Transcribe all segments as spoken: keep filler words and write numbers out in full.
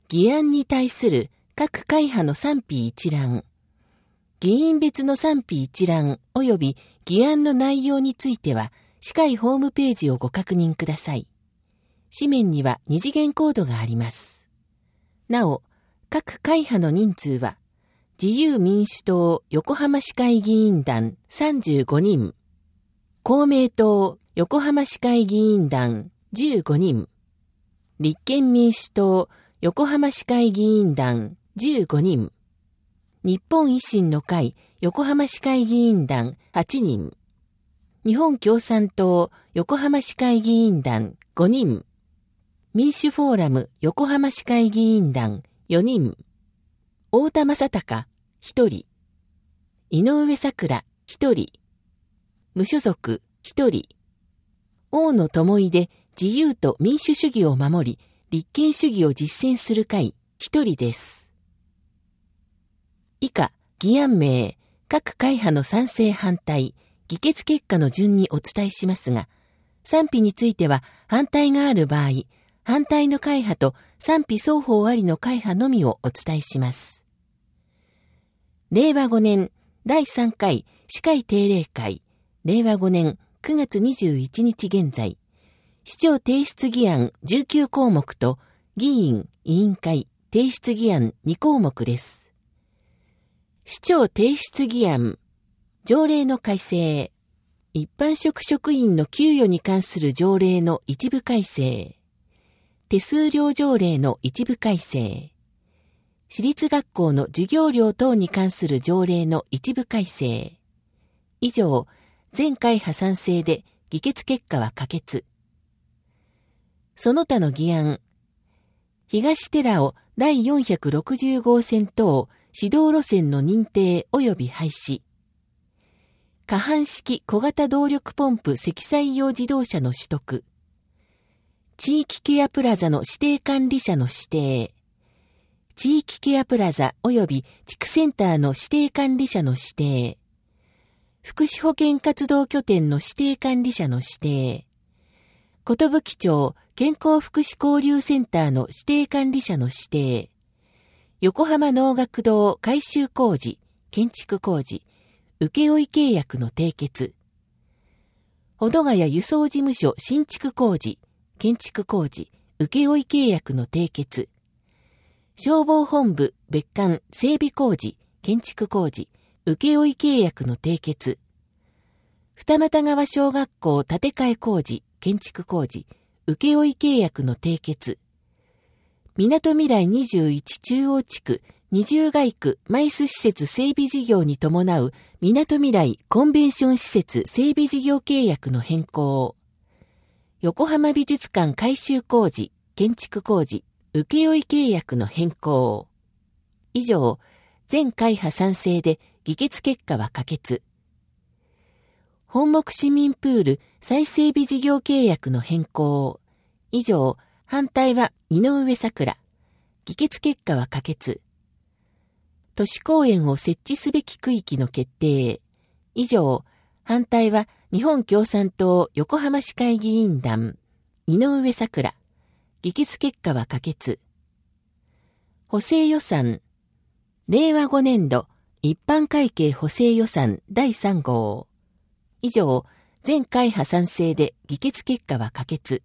議案に対する各会派の賛否一覧、議員別の賛否一覧及び議案の内容については、司会ホームページをご確認ください。紙面には二次元コードがあります。なお、各会派の人数は、自由民主党横浜市会議員団さんじゅうごにん、公明党横浜市会議員団じゅうごにん、立憲民主党横浜市会議員団じゅうごにん、日本維新の会横浜市会議員団はちにん、日本共産党横浜市会議員団ごにん、民主フォーラム横浜市会議員団よにん、太田正孝ひとり、井上咲楽ひとり、無所属ひとり、大野智井で自由と民主主義を守り、立憲主義を実践する会ひとりです。以下、議案名、各会派の賛成反対、議決結果の順にお伝えしますが、賛否については反対がある場合、反対の会派と賛否双方ありの会派のみをお伝えします。れいわごねんだいさんかい市会定例会、れいわごねんくがつにじゅういちにち現在、市長提出議案じゅうきゅうこうもくと議員委員会提出議案にこうもくです。市長提出議案、条例の改正、一般職職員の給与に関する条例の一部改正、手数料条例の一部改正、私立学校の授業料等に関する条例の一部改正。以上、全会派賛成で議決結果は可決。その他の議案、東寺尾だいよんひゃくろくじゅうごうせん等指導路線の認定及び廃止。可搬式小型動力ポンプ積載用自動車の取得。地域ケアプラザの指定管理者の指定。地域ケアプラザ及び地区センターの指定管理者の指定。福祉保健活動拠点の指定管理者の指定。寿町健康福祉交流センターの指定管理者の指定。横浜能楽堂改修工事、建築工事、請負契約の締結。保土ヶ谷輸送事務所新築工事、建築工事、請負契約の締結。消防本部別館整備工事、建築工事、請負契約の締結。二俣川小学校建て替え工事、建築工事、請負契約の締結。みなとみらいにじゅういち中央地区二重街区マイス施設整備事業に伴うみなとみらいコンベンション施設整備事業契約の変更。横浜美術館改修工事、建築工事、請負契約の変更。以上、全会派賛成で議決結果は可決。本木市民プール再整備事業契約の変更。以上、反対は井上咲楽。議決結果は可決。都市公園を設置すべき区域の決定。以上、反対は日本共産党横浜市会議員団。井上咲楽。議決結果は可決。補正予算。れいわごねんど一般会計補正予算だいさんごう。以上、全会派賛成で議決結果は可決。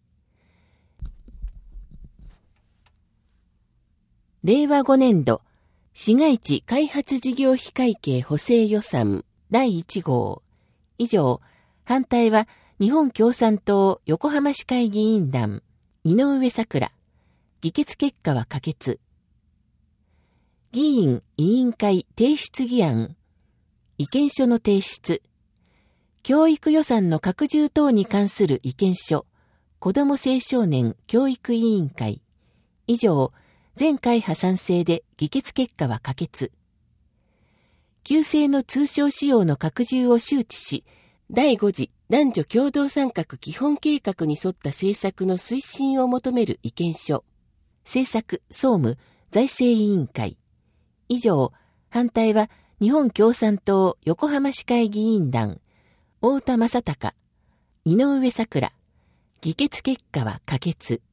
れいわごねんど市街地開発事業費会計補正予算だいいちごう。以上、反対は日本共産党横浜市会議員団。井上咲楽。議決結果は可決。議員委員会提出議案。意見書の提出。教育予算の拡充等に関する意見書。子ども青少年教育委員会。以上、全会派賛成で議決結果は可決。旧制の通商使用の拡充を周知し、だいご次男女共同参画基本計画に沿った政策の推進を求める意見書。政策、総務、財政委員会。以上、反対は日本共産党横浜市会議員団。太田正孝。井上咲楽。議決結果は可決。